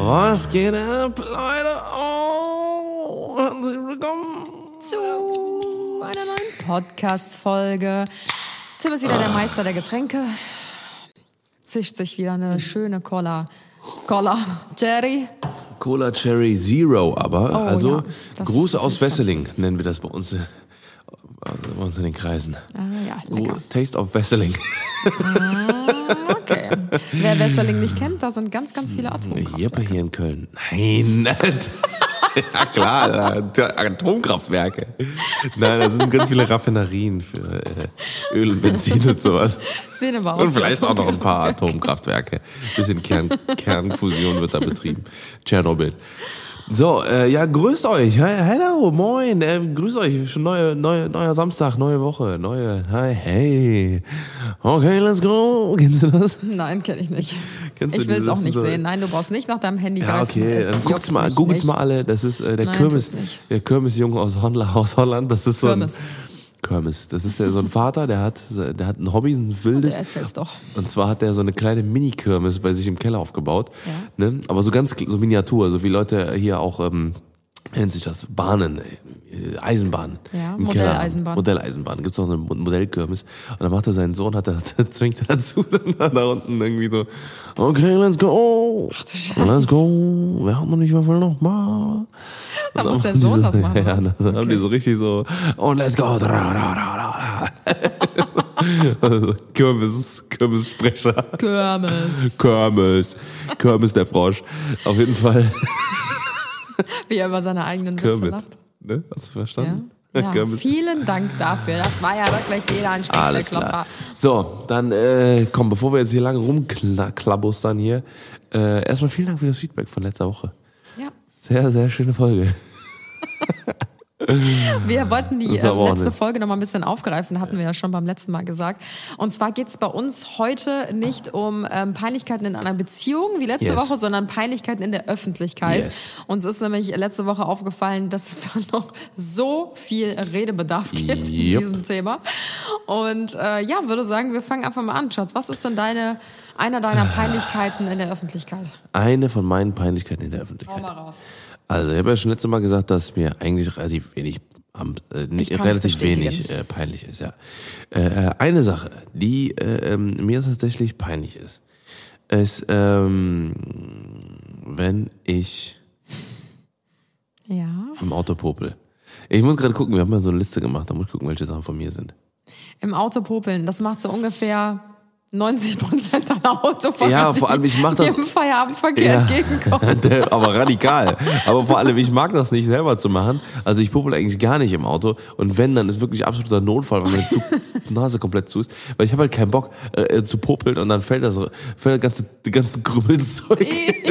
Was geht ab, Leute? Oh, herzlich willkommen zu einer neuen Podcast-Folge. Tim ist wieder der Meister der Getränke. Zischt sich wieder eine schöne Cola Cherry. Cola Cherry Zero, aber ja, Gruß aus Wesseling nennen wir das bei uns in den Kreisen. Ja, lecker. Taste of Wesseling. Okay. Wer Wesseling nicht kennt, da sind ganz, ganz viele Atomkraftwerke. Jeppe hier in Köln. Nein, ja klar, Atomkraftwerke. Nein, da sind ganz viele Raffinerien für Öl und Benzin und sowas. Sehen aber aus. Und vielleicht auch noch ein paar Atomkraftwerke. Ein bisschen Kernfusion wird da betrieben. Tschernobyl. So, grüßt euch. Hello, moin. Grüßt euch. Schon neuer Samstag, neue Woche, hey. Okay, let's go. Kennst du das? Nein, kenne ich nicht. Ich will es auch nicht sehen. Nein, du brauchst nicht nach deinem Handy greifen. Ja, okay, dann googelt's mal alle. Das ist der Kirmesjunge aus Holland. Das ist so Kirmes. Das ist so ein Vater, der hat ein Hobby, ein wildes. Erzähl's doch. Und zwar hat er so eine kleine Mini-Kirmes bei sich im Keller aufgebaut. Ja. Ne? Aber so so Miniatur, so wie Leute hier auch, nennt sich das, Bahnen, Eisenbahnen. Ja, Modelleisenbahn. Gibt's auch eine Modellkirmes. Und dann macht er seinen Sohn, zwingt er dazu, dann da unten irgendwie so, okay, let's go. Ach du Scheiße. Let's go. Wir haben noch nicht, was will noch mal. Da muss der Sohn das machen. Ja, dann haben die so richtig so, und let's go. Kirmessprecher. Kirmes der Frosch. Auf jeden Fall. Wie er über seine eigenen Witze lacht. Ne? Hast du verstanden? Ja. Ja, vielen Dank dafür. Das war ja wirklich jeder ein Steckelklopfer. So, dann komm, bevor wir jetzt hier lange rumklabustern hier, erstmal vielen Dank für das Feedback von letzter Woche. Ja. Sehr, sehr schöne Folge. Wir wollten die letzte Folge noch mal ein bisschen aufgreifen, hatten wir ja schon beim letzten Mal gesagt. Und zwar geht es bei uns heute nicht um Peinlichkeiten in einer Beziehung wie letzte Woche, sondern Peinlichkeiten in der Öffentlichkeit. Yes. Uns ist nämlich letzte Woche aufgefallen, dass es da noch so viel Redebedarf gibt in diesem Thema. Und würde sagen, wir fangen einfach mal an, Schatz. Was ist denn einer deiner Peinlichkeiten in der Öffentlichkeit? Eine von meinen Peinlichkeiten in der Öffentlichkeit. Hau mal raus. Also ich habe ja schon letztes Mal gesagt, dass mir eigentlich relativ wenig peinlich ist. Ja. Eine Sache, die mir tatsächlich peinlich ist wenn ich im Auto popel. Ich muss gerade gucken, wir haben ja so eine Liste gemacht, da muss ich gucken, welche Sachen von mir sind. Im Auto popeln, das macht so ungefähr 90% deiner Autofahrer, ja, vor allem ich mach das im Feierabendverkehr entgegenkommen. Aber radikal. Aber vor allem, ich mag das nicht selber zu machen. Also ich popel eigentlich gar nicht im Auto. Und wenn, dann ist wirklich absoluter Notfall, wenn meine Nase komplett zu ist. Weil ich habe halt keinen Bock zu popeln und dann fällt das ganze Krümmelzeug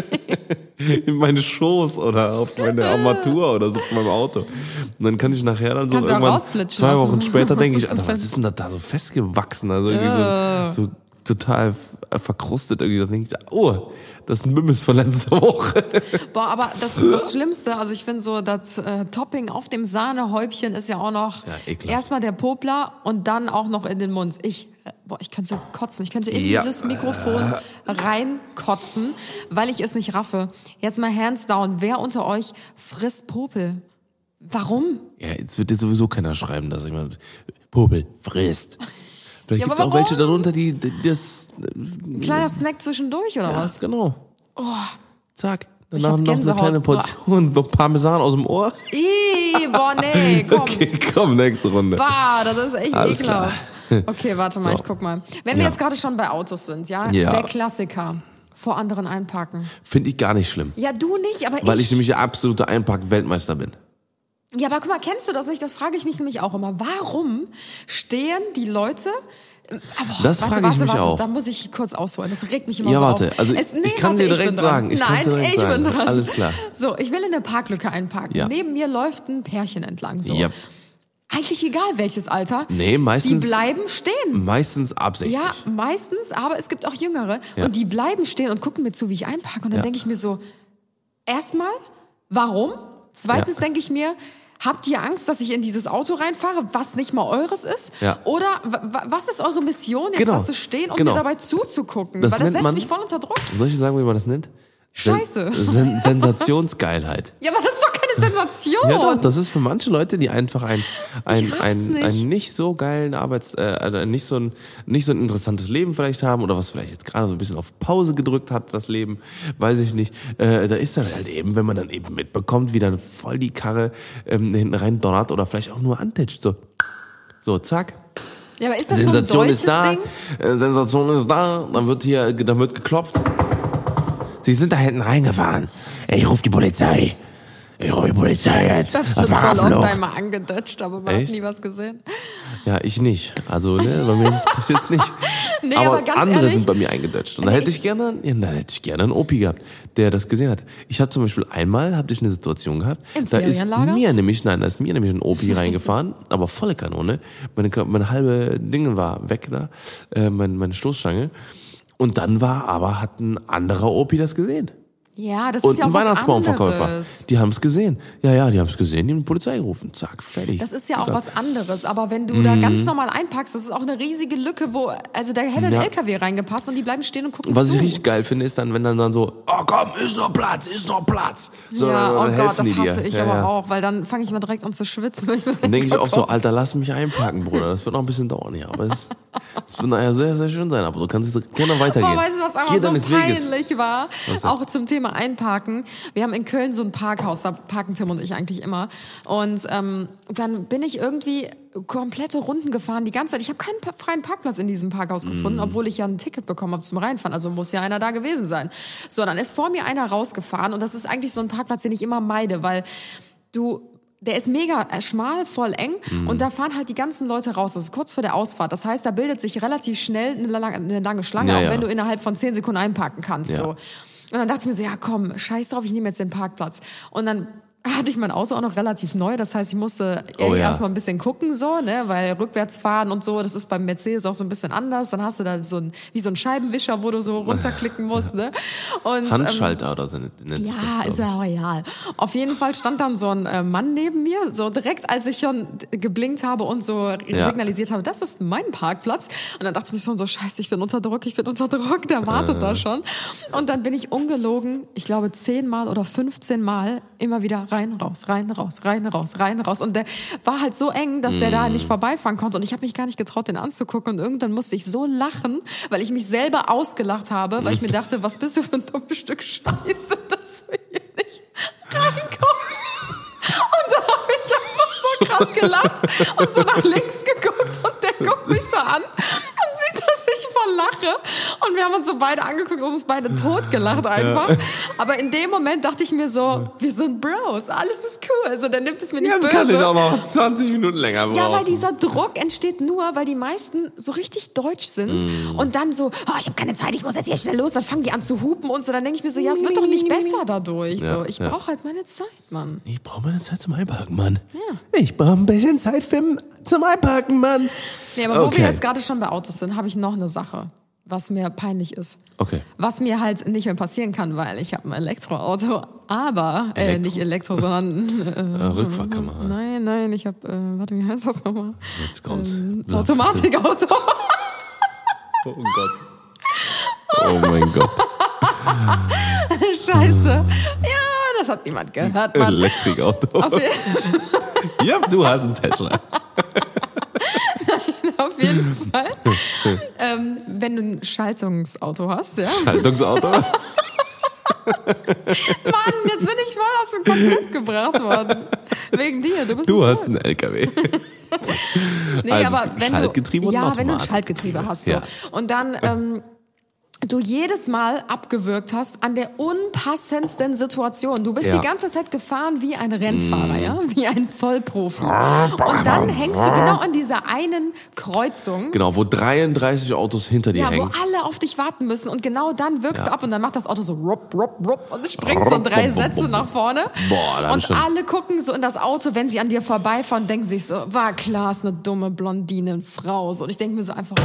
in meine Schoß oder auf meine Armatur oder so von meinem Auto. Und dann kann ich nachher dann so irgendwann 2 Wochen später denke ich, Alter, was ist denn da so festgewachsen? Also irgendwie so total verkrustet irgendwie. Da denke ich, oh, das ist ein Mimmis von letzter Woche. Boah, aber das Schlimmste, also ich finde so, das Topping auf dem Sahnehäubchen ist ja auch noch erstmal der Popler und dann auch noch in den Mund. Ich könnte kotzen. Ich könnte in dieses Mikrofon reinkotzen, weil ich es nicht raffe. Jetzt mal hands down. Wer unter euch frisst Popel? Warum? Ja, jetzt wird dir sowieso keiner schreiben, dass jemand Popel frisst. Vielleicht gibt es auch welche darunter, die das... Ein kleiner Snack zwischendurch, oder was? Genau. Oh. Zack. Danach noch eine kleine Portion Parmesan aus dem Ohr. Boah, nee, komm. Okay, komm, nächste Runde. Bah, das ist echt ekelhaft. Okay, warte mal, ich guck mal. Wenn wir jetzt gerade schon bei Autos sind, der Klassiker. Vor anderen einparken. Finde ich gar nicht schlimm. Ja, du nicht, aber Weil ich nämlich der absolute Einpark-Weltmeister bin. Ja, aber guck mal, kennst du das nicht? Das frage ich mich nämlich auch immer. Warum stehen die Leute... Das frage ich mich auch. Da muss ich kurz ausholen. Das regt mich immer so auf. Also ich kann dir direkt sagen. Ich bin dran. Alles klar. So, ich will in eine Parklücke einparken. Ja. Neben mir läuft ein Pärchen entlang. So. Ja. Eigentlich egal, welches Alter. Nee, meistens. Die bleiben stehen. Meistens ab 60. Ja, meistens, aber es gibt auch Jüngere. Ja. Und die bleiben stehen und gucken mir zu, wie ich einparke. Und dann denke ich mir so, erstmal, warum? Zweitens denke ich mir, habt ihr Angst, dass ich in dieses Auto reinfahre, was nicht mal eures ist? Ja. Oder was ist eure Mission, jetzt da zu stehen und mir dabei zuzugucken? Weil das setzt mich voll unter Druck. Soll ich sagen, wie man das nennt? Scheiße. Sensationsgeilheit. Ja, aber das ist doch keine Sensation. Ja doch, das ist für manche Leute, die einfach einen nicht so geilen nicht so ein interessantes Leben vielleicht haben oder was vielleicht jetzt gerade so ein bisschen auf Pause gedrückt hat, das Leben, weiß ich nicht. Da ist dann halt eben, wenn man dann eben mitbekommt, wie dann voll die Karre hinten rein donnert oder vielleicht auch nur antitscht. So, zack. Ja, aber ist das Sensation so ein deutsches ist da, Ding? Sensation ist da, dann wird geklopft. Sie sind da hinten reingefahren. Ich rufe die Polizei. Ich rufe die Polizei jetzt. Ich hab schon voll oft einmal angedutscht, aber man hat nie was gesehen. Ja, ich nicht. Also, bei mir ist es bis jetzt nicht. Nee, aber ganz andere ehrlich, sind bei mir eingedutscht. Und da hätte ich gerne einen Opi gehabt, der das gesehen hat. Ich habe zum Beispiel einmal eine Situation gehabt, da ist mir nämlich ein Opi reingefahren, aber volle Kanone. Meine halbe Dinge war weg da, meine Stoßstange. Und dann hat ein anderer Opi das gesehen. Ja, das und ist ja auch ein was Weihnachtsbaumverkäufer. anderes. Die haben es gesehen. Ja, die haben es gesehen, die haben die Polizei gerufen. Zack, fertig. Das ist ja auch was anderes. Aber wenn du da ganz normal einpackst, das ist auch eine riesige Lücke, da hätte ein LKW reingepasst und die bleiben stehen und gucken Was zu. ich richtig geil finde, ist dann, wenn dann so, oh komm, ist noch Platz. So, ja, oh Gott, das hasse dir. ich aber auch, weil dann fange ich mal direkt an zu schwitzen. Dann denke ich auch so, Alter, lass mich einparken, Bruder. Das wird noch ein bisschen dauern hier. Aber es wird nachher sehr, sehr schön sein. Aber du kannst gerne weitergehen. Boah, weißt du, was einfach so peinlich war? Auch zum Thema Einparken. Wir haben in Köln so ein Parkhaus, da parken Tim und ich eigentlich immer. Und dann bin ich irgendwie komplette Runden gefahren die ganze Zeit. Ich habe keinen freien Parkplatz in diesem Parkhaus gefunden, obwohl ich ja ein Ticket bekommen habe zum Reinfahren. Also muss ja einer da gewesen sein. So, dann ist vor mir einer rausgefahren und das ist eigentlich so ein Parkplatz, den ich immer meide, weil der ist mega schmal, voll eng und da fahren halt die ganzen Leute raus. Das ist kurz vor der Ausfahrt. Das heißt, da bildet sich relativ schnell eine lange Schlange, auch wenn du innerhalb von 10 Sekunden einparken kannst. Ja. So. Und dann dachte ich mir so, ja komm, scheiß drauf, ich nehme jetzt den Parkplatz. Und dann hatte ich mein Auto auch noch relativ neu, das heißt, ich musste erstmal ein bisschen gucken, so, ne, weil rückwärts fahren und so, das ist beim Mercedes auch so ein bisschen anders, dann hast du da wie so ein Scheibenwischer, wo du so runterklicken musst, ne. Und, Handschalter oder so nennt sich das, ja, ist ja real. Auf jeden Fall stand dann so ein Mann neben mir, so direkt als ich schon geblinkt habe und so signalisiert habe, das ist mein Parkplatz. Und dann dachte ich mir schon so, scheiße, ich bin unter Druck, der wartet da schon. Und dann bin ich ungelogen, ich glaube 10 Mal oder 15 Mal immer wieder rein, raus. Und der war halt so eng, dass der da nicht vorbeifahren konnte. Und ich habe mich gar nicht getraut, den anzugucken. Und irgendwann musste ich so lachen, weil ich mich selber ausgelacht habe, weil ich mir dachte, was bist du für ein dummes Stück Scheiße, dass du hier nicht reinkommst. Und da habe ich einfach so krass gelacht und so nach links geguckt und der guckt mich so an und sieht, dass ich voll lache. Und wir haben uns so beide angeguckt und uns beide totgelacht einfach. Ja. Aber in dem Moment dachte ich mir so, wir sind Bros, alles ist cool. Also der nimmt es mir nicht böse. Jetzt kann ich auch noch 20 Minuten länger brauchen. Ja, weil dieser Druck entsteht nur, weil die meisten so richtig deutsch sind und dann so, oh, ich habe keine Zeit, ich muss jetzt hier schnell los. Dann fangen die an zu hupen und so. Dann denke ich mir so, ja, es wird doch nicht besser dadurch. Ja, so, ich brauche halt meine Zeit, Mann. Ich brauche meine Zeit zum Einparken, Mann. Ja. Ich brauche ein bisschen Zeit zum Einparken, Mann. Nee, aber wo wir jetzt gerade schon bei Autos sind, habe ich noch eine Sache, was mir peinlich ist. Okay. Was mir halt nicht mehr passieren kann, weil ich habe ein Elektroauto, aber nicht Elektro, sondern Rückfahrkamera. Nein, ich habe, warte, wie heißt das nochmal? Jetzt kommt's. Automatikauto. Oh Gott. Oh mein Gott. Scheiße. Ja, das hat niemand gehört, Mann. Elektrikauto. Ja, du hast einen Tesla. Auf jeden Fall. Wenn du ein Schaltungsauto hast, ja. Schaltungsauto? Mann, jetzt bin ich voll aus dem Konzept gebracht worden. Wegen dir, du hast einen LKW. Nee, also aber wenn Schaltgetriebe wenn du ein Schaltgetriebe hast. So. Ja. Und dann du jedes Mal abgewürgt hast an der unpassendsten Situation. Du bist die ganze Zeit gefahren wie ein Rennfahrer, ja, wie ein Vollprofi. Und dann hängst du genau an dieser einen Kreuzung. Genau, wo 33 Autos hinter dir hängen. Ja, wo alle auf dich warten müssen. Und genau dann wirkst du ab und dann macht das Auto so rupp, rupp, rupp und es springt so 3 Sätze nach vorne. Boah, und alle gucken so in das Auto, wenn sie an dir vorbeifahren und denken sich so, war klar, ist eine dumme blondine Frau. So. Und ich denke mir so einfach...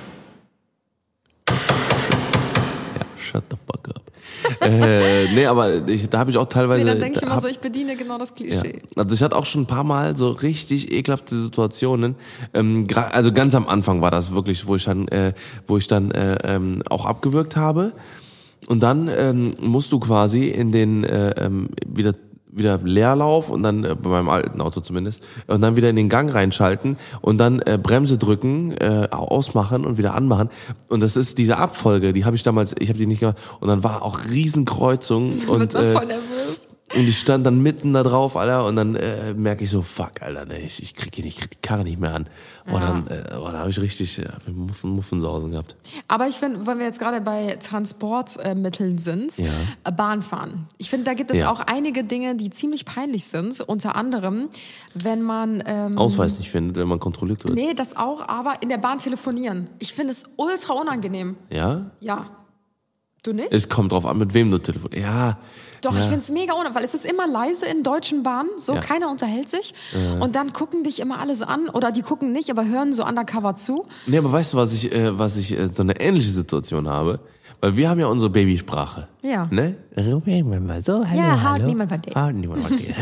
Shut the fuck up. Nee, aber da habe ich auch teilweise... dann denke ich immer so, ich bediene genau das Klischee. Ja. Also ich hatte auch schon ein paar Mal so richtig ekelhafte Situationen. Also ganz am Anfang war das wirklich, wo ich dann auch abgewürgt habe. und dann musst du quasi in den wieder Leerlauf und dann bei meinem alten Auto zumindest und dann wieder in den Gang reinschalten und dann Bremse drücken, ausmachen und wieder anmachen und das ist diese Abfolge, ich habe die nicht gemacht und dann war auch Riesenkreuzung und voll nervös. Und ich stand dann mitten da drauf, Alter, und dann merke ich so, fuck, Alter, ne, ich krieg die Karre nicht mehr an. Und dann habe ich richtig Muffensausen gehabt. Aber ich finde, wenn wir jetzt gerade bei Transportmitteln sind, Bahn fahren. Ich finde, da gibt es auch einige Dinge, die ziemlich peinlich sind. Unter anderem, wenn man... Ausweis nicht findet, wenn man kontrolliert wird. Nee, das auch, aber in der Bahn telefonieren. Ich finde es ultra unangenehm. Ja? Ja. Du nicht? Es kommt drauf an, mit wem du telefonierst. Ja. Doch, ich finde es mega unangenehm, weil es ist immer leise in deutschen Bahnen, so keiner unterhält sich und dann gucken dich immer alle so an oder die gucken nicht, aber hören so undercover zu. Nee, aber weißt du, was ich so eine ähnliche Situation habe? Weil wir haben ja unsere Babysprache. Ja. Ne? So, hallo, ja, haut hallo. Niemand von dir. Haut niemand von dir.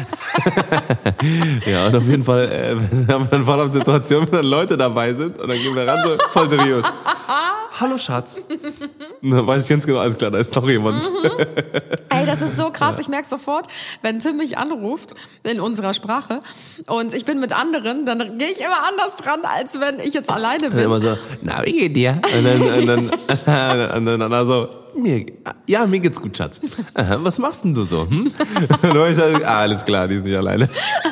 Ja, und auf jeden Fall haben wir dann voll auf Situation, wenn dann Leute dabei sind und dann gehen wir ran, so voll seriös. Hallo Schatz. Und dann weiß ich ganz genau, alles klar, da ist noch jemand. Ey, das ist so krass, ich merke sofort, wenn Tim mich anruft in unserer Sprache und ich bin mit anderen, dann gehe ich immer anders dran, als wenn ich jetzt alleine bin. Und immer so, na, wie geht dir? Und dann so, mir geht's gut, Schatz. Aha, was machst denn du so? Und dann ich so, alles klar, die ist nicht alleine.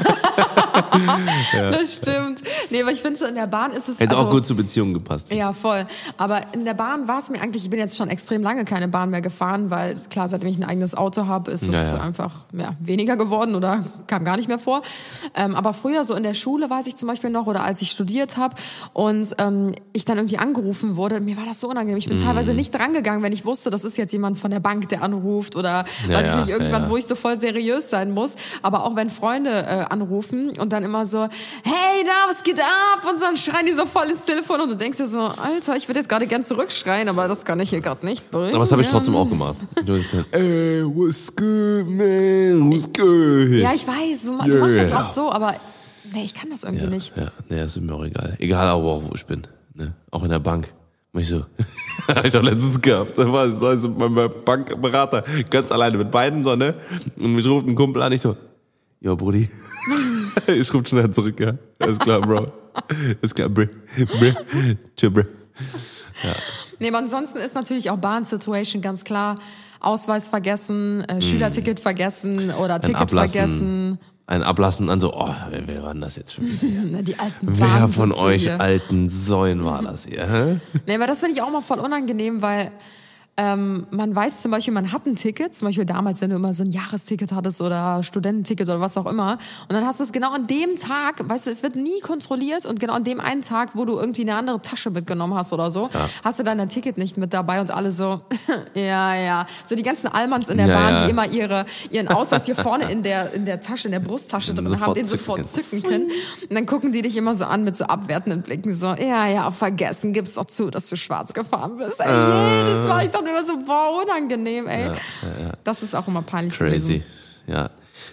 Ja. Das stimmt. Nee, aber ich finde, so in der Bahn ist es... Hätte auch gut zur Beziehung gepasst. Ja, voll. Aber in der Bahn war es mir eigentlich, ich bin jetzt schon extrem lange keine Bahn mehr gefahren, weil klar, seitdem ich ein eigenes Auto habe, ist es einfach weniger geworden oder kam gar nicht mehr vor. Aber früher, so in der Schule weiß ich zum Beispiel noch, oder als ich studiert habe und ich dann irgendwie angerufen wurde, mir war das so unangenehm. Ich bin teilweise nicht drangegangen, wenn ich wusste, das ist jetzt jemand von der Bank, der anruft oder weiß ich nicht, irgendwann, wo ich so voll seriös sein muss. Aber auch wenn Freunde anrufen und dann immer so, hey, da, was geht ab? Und dann schreien die so voll ins Telefon und du denkst dir so, Alter, ich würde jetzt gerade gern zurückschreien, aber das kann ich hier gerade nicht bringen. Aber das habe ich trotzdem auch gemacht. Ey, what's good, man? What's good? Ja, ich weiß, du machst das auch so, aber nee, ich kann das irgendwie nicht. Ja, nee, das ist mir auch egal. Egal aber auch, wo ich bin. Ne? Auch in der Bank. Mach ich so. Habe ich doch letztens gehabt. Da war ich so mein Bankberater ganz alleine mit beiden so, ne? Und mich ruft ein Kumpel an, ich so, yo, Brudi. Ich rufe schnell zurück, ja. Alles klar, Bro. Alles klar, Bro. Chill, Bro. Ja. Nee, aber ansonsten ist natürlich auch Bahn-Situation ganz klar. Ausweis vergessen, Schülerticket vergessen oder Ticket vergessen. Ein Ablassen an so, oh, wer war denn das jetzt schon wieder? Die alten Wer von euch hier. Alten Säuen war das hier? Hä? Nee, aber das finde ich auch mal voll unangenehm, weil man weiß zum Beispiel, man hat ein Ticket, zum Beispiel damals, wenn du immer so ein Jahresticket hattest oder Studententicket oder was auch immer, und dann hast du es genau an dem Tag, weißt du, es wird nie kontrolliert und genau an dem einen Tag, wo du irgendwie eine andere Tasche mitgenommen hast oder so, hast du dann dein Ticket nicht mit dabei und alle so, ja, so die ganzen Allmanns in der Bahn, die immer ihren Ausweis hier vorne in der Tasche, in der Brusttasche drin haben, den sofort zücken können. Und dann gucken die dich immer so an mit so abwertenden Blicken, so, ja, vergessen, gib's doch zu, dass du schwarz gefahren bist. Ey, das war ich doch immer so, boah, unangenehm, ey. Ja. Das ist auch immer peinlich Crazy, gewesen. Ja.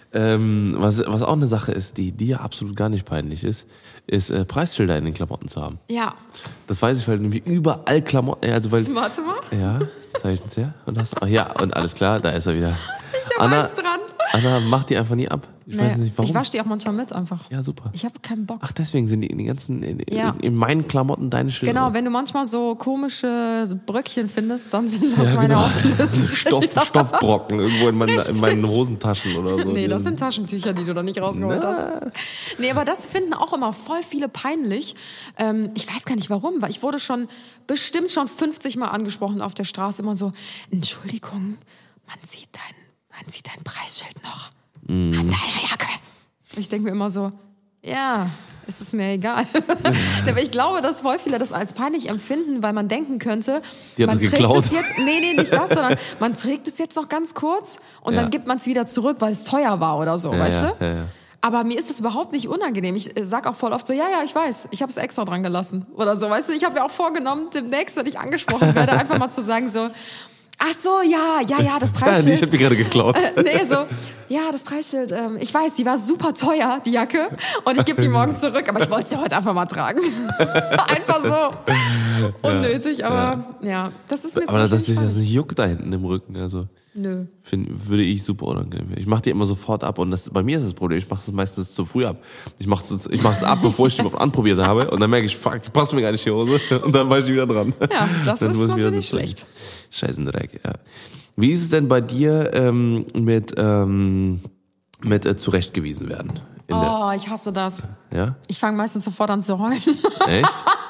Was auch eine Sache ist, die dir absolut gar nicht peinlich ist Preisschilder in den Klamotten zu haben. Ja. Das weiß ich, weil nämlich überall Klamotten, also weil... Warte mal. Ja, zeig ich uns her. Und und alles klar, da ist er wieder. Ich hab eins dran. Anna macht die einfach nie ab. Ich weiß nicht warum. Ich wasche die auch manchmal mit einfach. Ja, super. Ich habe keinen Bock. Ach, deswegen sind die in den ganzen, in meinen Klamotten deine Schilder. Genau, wenn du manchmal so komische Bröckchen findest, dann sind das meine aufgelösten Stoffbrocken irgendwo in meinen Hosentaschen oder so. Nee, das sind Taschentücher, die du da nicht rausgeholt hast. Nee, aber das finden auch immer voll viele peinlich. Ich weiß gar nicht warum, weil ich wurde bestimmt schon 50 Mal angesprochen auf der Straße, immer so, Entschuldigung, man sieht dein Preisschild noch an deiner Jacke. Ich denke mir immer so, ja, es ist mir egal. Aber ich glaube, dass voll viele das als peinlich empfinden, weil man denken könnte, man trägt es jetzt, nicht das, sondern man trägt es jetzt noch ganz kurz und dann gibt man es wieder zurück, weil es teuer war oder so, weißt du? Ja. Aber mir ist das überhaupt nicht unangenehm. Ich sag auch voll oft so, ja, ich weiß, ich habe es extra dran gelassen oder so, weißt du? Ich habe mir auch vorgenommen, demnächst, wenn ich angesprochen werde, einfach mal zu sagen so, Ach so, ja, das Preisschild. Ich hab die gerade geklaut. Das Preisschild. Ich weiß, die war super teuer, die Jacke. Und ich gebe die morgen zurück, aber ich wollte sie heute einfach mal tragen. Einfach so. Unnötig, aber ja, das ist mir zu Aber dass sich das nicht juckt da hinten im Rücken, also. Nö. Würde ich super unangenehm. Ich mache die immer sofort ab und bei mir ist das Problem, ich mache das meistens zu früh ab. Ich mache es ab, bevor ich die überhaupt anprobiert habe und dann merke ich, fuck, die passt mir gar nicht die Hose und dann war ich wieder dran. Ja, das ist natürlich schlecht. Scheißen Dreck, ja. Wie ist es denn bei dir mit zurechtgewiesen werden? Ich hasse das. Ja? Ich fange meistens sofort an zu heulen. Echt?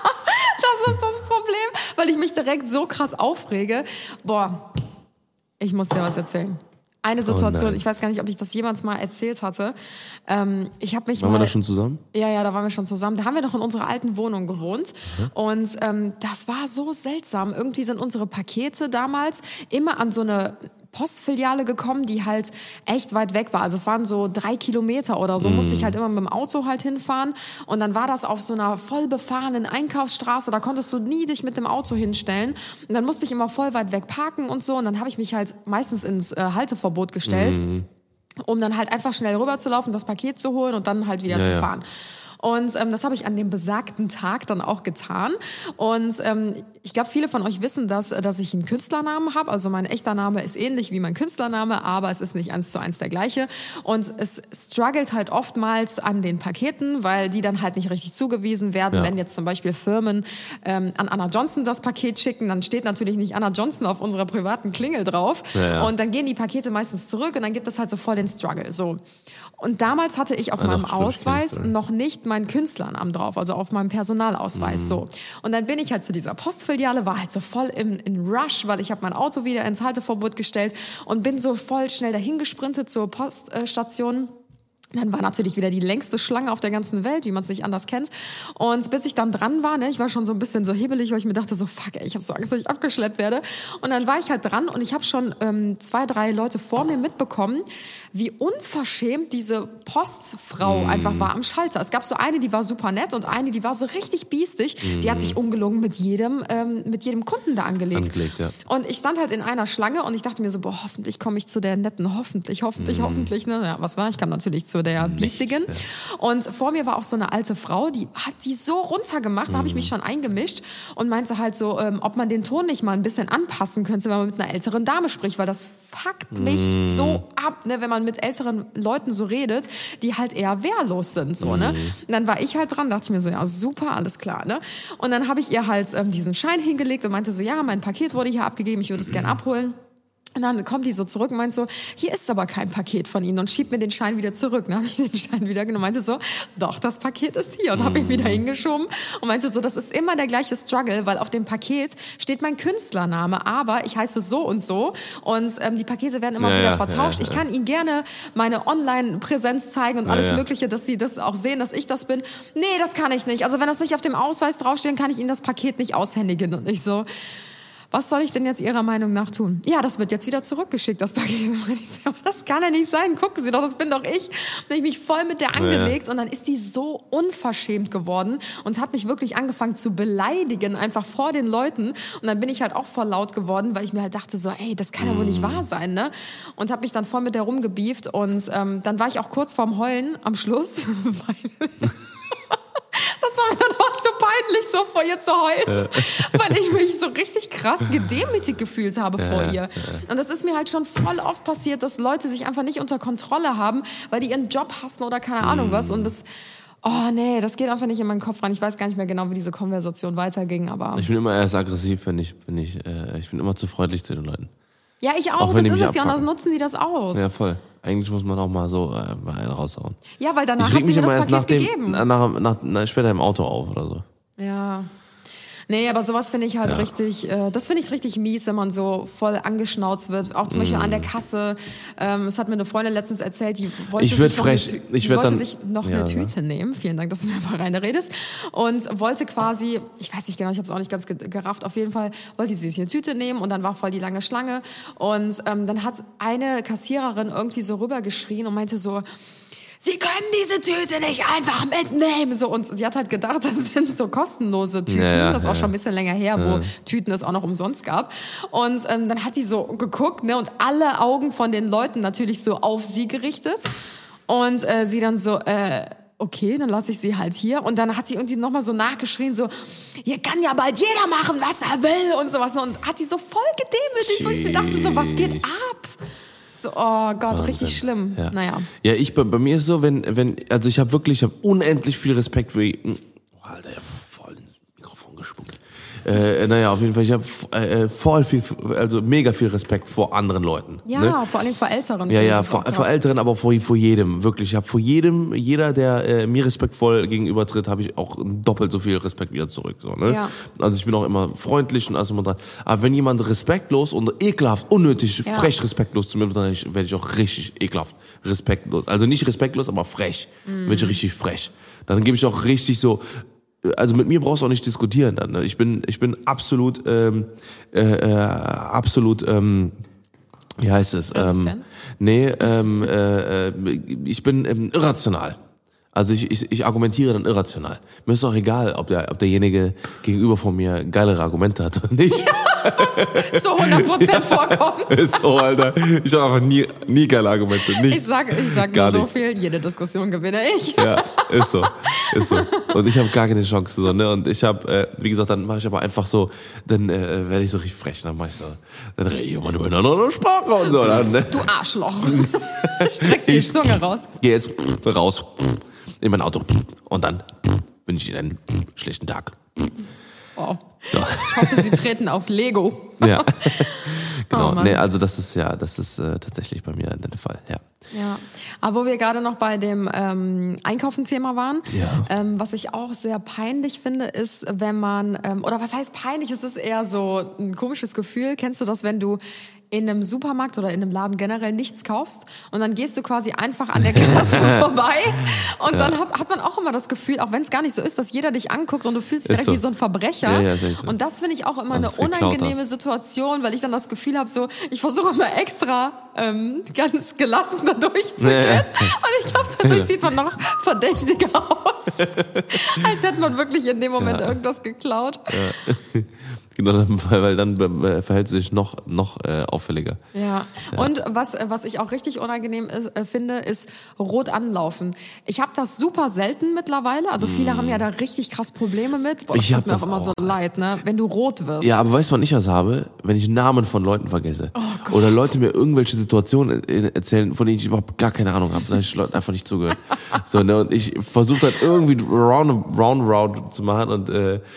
Das ist das Problem, weil ich mich direkt so krass aufrege. Boah. Ich muss dir was erzählen. Eine Situation, ich weiß gar nicht, ob ich das jemals mal erzählt hatte. Waren wir da schon zusammen? Ja, da waren wir schon zusammen. Da haben wir noch in unserer alten Wohnung gewohnt. Und das war so seltsam. Irgendwie sind unsere Pakete damals immer an so eine Postfiliale gekommen, die halt echt weit weg war. Also es waren so 3 Kilometer oder so, musste ich halt immer mit dem Auto halt hinfahren. Und dann war das auf so einer voll befahrenen Einkaufsstraße, da konntest du nie dich mit dem Auto hinstellen. Und dann musste ich immer voll weit weg parken und so. Und dann habe ich mich halt meistens ins Halteverbot gestellt, um dann halt einfach schnell rüber zu laufen, das Paket zu holen und dann halt wieder zu fahren. Und das habe ich an dem besagten Tag dann auch getan. Und ich glaube, viele von euch wissen, dass ich einen Künstlernamen habe. Also mein echter Name ist ähnlich wie mein Künstlername, aber es ist nicht 1:1 der gleiche. Und es struggelt halt oftmals an den Paketen, weil die dann halt nicht richtig zugewiesen werden. Wenn jetzt zum Beispiel Firmen an Anna Johnson das Paket schicken, dann steht natürlich nicht Anna Johnson auf unserer privaten Klingel drauf. Und dann gehen die Pakete meistens zurück und dann gibt es halt so voll den Struggle. So. Und damals hatte ich auf meinem Ausweis noch nicht meinen Künstlernamen drauf, also auf meinem Personalausweis so. Und dann bin ich halt zu dieser Postfiliale, war halt so voll in Rush, weil ich habe mein Auto wieder ins Halteverbot gestellt und bin so voll schnell dahin gesprintet zur Poststation. Dann war natürlich wieder die längste Schlange auf der ganzen Welt, wie man es nicht anders kennt. Und bis ich dann dran war, ich war schon so ein bisschen so hebelig, weil ich mir dachte so, fuck, ey, ich habe so Angst, dass ich abgeschleppt werde. Und dann war ich halt dran und ich habe schon 2, 3 Leute vor mir mitbekommen, wie unverschämt diese Postfrau einfach war am Schalter. Es gab so eine, die war super nett und eine, die war so richtig biestig. Die hat sich ungelogen mit jedem Kunden da angelegt. Ja. Und ich stand halt in einer Schlange und ich dachte mir so, boah, hoffentlich komme ich zu der netten, hoffentlich. Ne? Ja, was war? Ich kam natürlich zu der Biestigen. Und vor mir war auch so eine alte Frau, die hat die so runtergemacht, da habe ich mich schon eingemischt und meinte halt so, ob man den Ton nicht mal ein bisschen anpassen könnte, wenn man mit einer älteren Dame spricht, weil das fuckt mich so ab, wenn man mit älteren Leuten so redet, die halt eher wehrlos sind. So, ne? Und dann war ich halt dran, dachte ich mir so, ja super, alles klar. Ne? Und dann habe ich ihr halt diesen Schein hingelegt und meinte so, ja, mein Paket wurde hier abgegeben, ich würde es gern abholen. Und dann kommt die so zurück und meint so, hier ist aber kein Paket von Ihnen und schiebt mir den Schein wieder zurück. Dann habe ich den Schein wieder genommen und meinte so, doch, das Paket ist hier. Und habe ihn wieder hingeschoben und meinte so, das ist immer der gleiche Struggle, weil auf dem Paket steht mein Künstlername, aber ich heiße so und so und die Pakete werden immer wieder vertauscht. Ich kann Ihnen gerne meine Online-Präsenz zeigen und alles Mögliche, dass Sie das auch sehen, dass ich das bin. Nee, das kann ich nicht. Also wenn das nicht auf dem Ausweis draufsteht, kann ich Ihnen das Paket nicht aushändigen. Und ich so... Was soll ich denn jetzt Ihrer Meinung nach tun? Ja, das wird jetzt wieder zurückgeschickt, das Paket. Das kann ja nicht sein. Gucken Sie doch, das bin doch ich. Dann habe ich mich voll mit der angelegt und dann ist die so unverschämt geworden und hat mich wirklich angefangen zu beleidigen, einfach vor den Leuten. Und dann bin ich halt auch voll laut geworden, weil ich mir halt dachte so, ey, das kann ja wohl nicht wahr sein, ne? Und habe mich dann voll mit der rumgebieft und dann war ich auch kurz vorm Heulen am Schluss, weil... Das war mir dann auch so peinlich, so vor ihr zu heulen, weil ich mich so richtig krass gedemütigt gefühlt habe vor ihr. Und das ist mir halt schon voll oft passiert, dass Leute sich einfach nicht unter Kontrolle haben, weil die ihren Job hassen oder keine Ahnung was. Und das, das geht einfach nicht in meinen Kopf rein. Ich weiß gar nicht mehr genau, wie diese Konversation weiterging, aber... Ich bin immer erst aggressiv, ich bin immer zu freundlich zu den Leuten. Ja, ich auch das ist es ja, und das nutzen die das aus. Ja, voll. Eigentlich muss man auch mal so einen raushauen. Ja, weil danach hat sie mir das Paket gegeben. Später im Auto auf oder so. Ja. Nee, aber sowas finde ich halt richtig, das finde ich richtig mies, wenn man so voll angeschnauzt wird. Auch zum Beispiel an der Kasse. Es hat mir eine Freundin letztens erzählt, die wollte sich noch eine Tüte nehmen. Vielen Dank, dass du mir einfach reinredest. Und wollte quasi, ich weiß nicht genau, ich habe es auch nicht ganz gerafft, auf jeden Fall wollte sie sich eine Tüte nehmen und dann war voll die lange Schlange. Und dann hat eine Kassiererin irgendwie so rübergeschrien und meinte so, Sie können diese Tüte nicht einfach mitnehmen. So, und sie hat halt gedacht, das sind so kostenlose Tüten. Das ist auch schon ein bisschen länger her, wo Tüten es auch noch umsonst gab. Und dann hat sie so geguckt, ne, und alle Augen von den Leuten natürlich so auf sie gerichtet. Und sie dann so, okay, dann lasse ich sie halt hier. Und dann hat sie irgendwie nochmal so nachgeschrien, so, hier kann ja bald jeder machen, was er will und sowas. Und hat die so voll gedemütigt, wo ich mir dachte, so, was geht ab? So, oh Gott, Wahnsinn. Richtig schlimm. Ja. Naja. Ja, bei mir ist es so, also ich habe unendlich viel Respekt für, Alter, ich hab voll ins Mikrofon gespuckt. Auf jeden Fall, ich habe also mega viel Respekt vor anderen Leuten. Ja, ne? Vor allem vor Älteren. Ja, vor Älteren, aber vor jedem, wirklich. Ich habe vor jeder, der mir respektvoll gegenübertritt, habe ich auch doppelt so viel Respekt wieder zurück. So, ne? Ja. Also ich bin auch immer freundlich und alles immer dran. Aber wenn jemand respektlos und ekelhaft, unnötig, frech respektlos zu mir wird, dann werde ich auch richtig ekelhaft respektlos. Also nicht respektlos, aber frech. Werde ich richtig frech. Dann gebe ich auch richtig so... Also mit mir brauchst du auch nicht diskutieren dann. Ne? Ich bin absolut, wie heißt es? Ich bin irrational. Also ich argumentiere dann irrational. Mir ist auch egal, ob derjenige gegenüber von mir geilere Argumente hat oder nicht. Was so 100% vorkommt. Ist so, Alter. Ich habe einfach nie geile Argumente. Nichts. Ich sag nur so viel, jede Diskussion gewinne ich. Ja, ist so. Und ich habe gar keine Chance. So, ne? Und ich habe, wie gesagt, dann mache ich aber einfach so, dann werde ich so richtig frech. Dann mache ich so, dann rede ich immer nur in einer anderen Sprache und so. Dann, ne? Du Arschloch. Streckst die Zunge raus. Geh jetzt raus in mein Auto und dann wünsche ich Ihnen einen schlechten Tag. Oh. So. Ich hoffe, Sie treten auf Lego. Ja, genau. Oh, also das ist tatsächlich bei mir der Fall, ja. Ja, aber wo wir gerade noch bei dem Einkaufen-Thema waren, was ich auch sehr peinlich finde, ist, wenn man, oder was heißt peinlich, es ist eher so ein komisches Gefühl, kennst du das, wenn du in einem Supermarkt oder in einem Laden generell nichts kaufst und dann gehst du quasi einfach an der Kasse vorbei und dann hat man auch immer das Gefühl, auch wenn es gar nicht so ist, dass jeder dich anguckt und du fühlst dich direkt wie so ein Verbrecher. Ja, so. Und das finde ich auch immer eine unangenehme Situation, weil ich dann das Gefühl habe, so, ich versuche immer extra ganz gelassen da durchzugehen und ich glaube, dadurch sieht man noch verdächtiger aus, als hätte man wirklich in dem Moment irgendwas geklaut. Ja. Genau, weil dann verhält sie sich noch auffälliger. Ja. Und was ich auch richtig unangenehm finde, ist rot anlaufen. Ich habe das super selten mittlerweile. Also viele haben ja da richtig krass Probleme mit. Boah, ich tut mir auch immer so leid, ne? Wenn du rot wirst. Ja, aber weißt du, wann ich das habe? Wenn ich Namen von Leuten vergesse. Oh, oder Leute mir irgendwelche Situationen erzählen, von denen ich überhaupt gar keine Ahnung habe. Da habe ich Leuten einfach nicht zugehört. So, ne? Und ich versuche dann irgendwie round zu machen und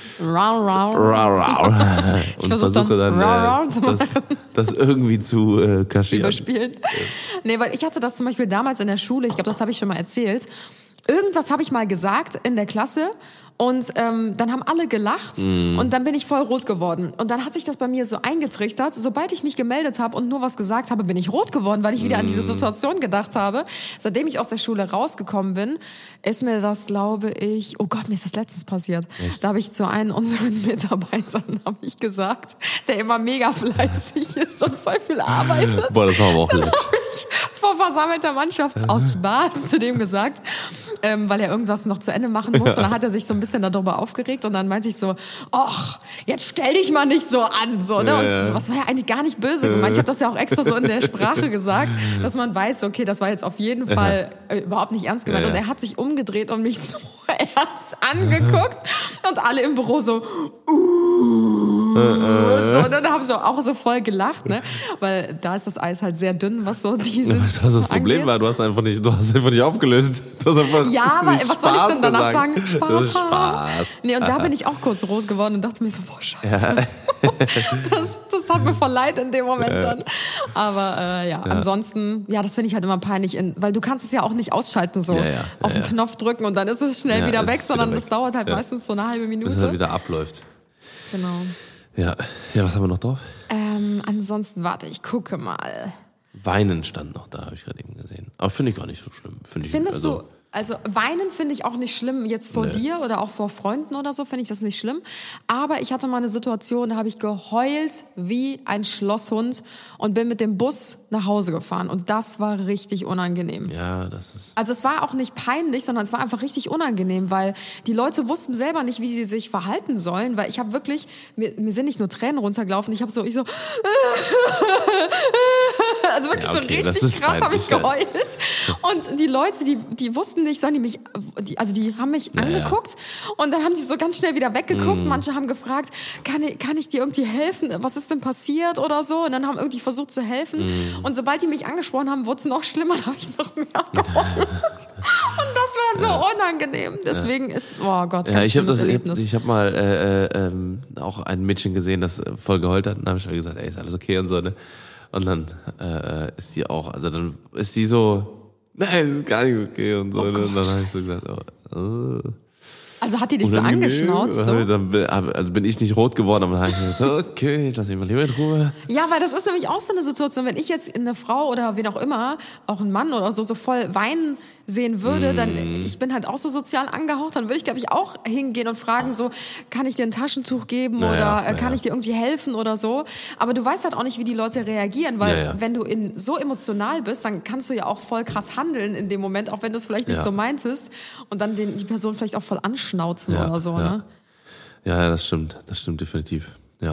round. Und versuche dann das irgendwie zu kaschieren. Überspielen. Nee, weil ich hatte das zum Beispiel damals in der Schule, ich glaube, das habe ich schon mal erzählt. Irgendwas habe ich mal gesagt in der Klasse und dann haben alle gelacht und dann bin ich voll rot geworden. Und dann hat sich das bei mir so eingetrichtert, sobald ich mich gemeldet habe und nur was gesagt habe, bin ich rot geworden, weil ich wieder an diese Situation gedacht habe. Seitdem ich aus der Schule rausgekommen bin, ist mir das, glaube ich, oh Gott, mir ist das letztens passiert. Echt? Da habe ich zu einem unserer Mitarbeitern gesagt, der immer mega fleißig ist und voll viel arbeitet. Boah, das war aber auch dann habe ich vor versammelter Mannschaft aus Spaß zu dem gesagt, weil er irgendwas noch zu Ende machen musste. Und dann hat er sich so ein bisschen darüber aufgeregt und dann meinte ich so, ach, jetzt stell dich mal nicht so an. So, ne? Und was war ja eigentlich gar nicht böse gemeint. Ich habe das ja auch extra so in der Sprache gesagt, dass man weiß, okay, das war jetzt auf jeden Fall überhaupt nicht ernst gemeint. Und er hat sich umgedreht und mich so ernst angeguckt und alle im Büro so, so, und dann haben sie auch so voll gelacht, ne? Weil da ist das Eis halt sehr dünn, was so dieses das Problem war, du hast einfach nicht aufgelöst. Du hast einfach ja, aber was soll ich denn danach sagen? Spaß. Nee, und da bin ich auch kurz rot geworden und dachte mir so, boah, scheiße. Ja. das hat mir voll leid in dem Moment dann. Aber ansonsten, das finde ich halt immer peinlich, weil du kannst es ja auch nicht ausschalten, so auf den Knopf drücken und dann ist es schnell wieder weg, sondern das dauert halt meistens so eine halbe Minute. Bis es dann wieder abläuft. Genau. Ja, was haben wir noch drauf? Ansonsten, warte, ich gucke mal. Weinen stand noch da, habe ich gerade eben gesehen. Aber finde ich gar nicht so schlimm. Findest du? Also weinen finde ich auch nicht schlimm, jetzt vor dir oder auch vor Freunden oder so, finde ich das nicht schlimm. Aber ich hatte mal eine Situation, da habe ich geheult wie ein Schlosshund und bin mit dem Bus nach Hause gefahren. Und das war richtig unangenehm. Ja, das ist... Also es war auch nicht peinlich, sondern es war einfach richtig unangenehm, weil die Leute wussten selber nicht, wie sie sich verhalten sollen. Weil ich habe wirklich, mir sind nicht nur Tränen runtergelaufen, ich so... Also wirklich so richtig krass habe ich geheult. Und die Leute, die wussten nicht, sollen die mich, die haben mich angeguckt und dann haben sie so ganz schnell wieder weggeguckt. Manche haben gefragt, kann ich dir irgendwie helfen? Was ist denn passiert oder so? Und dann haben irgendwie versucht zu helfen. Und sobald die mich angesprochen haben, wurde es noch schlimmer, da habe ich noch mehr geheult. Und das war so unangenehm. Deswegen ist, oh Gott, ganz schlimmes Erlebnis. Ich habe mal auch ein Mädchen gesehen, das voll geheult hat. Und dann habe ich halt gesagt, ey, ist alles okay und so, ne? Und dann ist die auch, also dann ist die so, nein, ist gar nicht okay und so. Oh, und dann habe ich so gesagt, Also hat die dich so angeschnauzt? So? Also bin ich nicht rot geworden, aber dann habe ich gesagt, okay, ich lasse mich mal lieber in Ruhe. Ja, weil das ist nämlich auch so eine Situation, wenn ich jetzt eine Frau oder wen auch immer, auch ein Mann oder so voll weinen sehen würde, dann, ich bin halt auch so sozial angehaucht, dann würde ich, glaube ich, auch hingehen und fragen so, kann ich dir ein Taschentuch geben oder kann ich dir irgendwie helfen oder so. Aber du weißt halt auch nicht, wie die Leute reagieren, weil wenn du so emotional bist, dann kannst du ja auch voll krass handeln in dem Moment, auch wenn du es vielleicht nicht so meintest und dann die Person vielleicht auch voll anschnauzen oder so. Ne? Ja, das stimmt definitiv. Ja.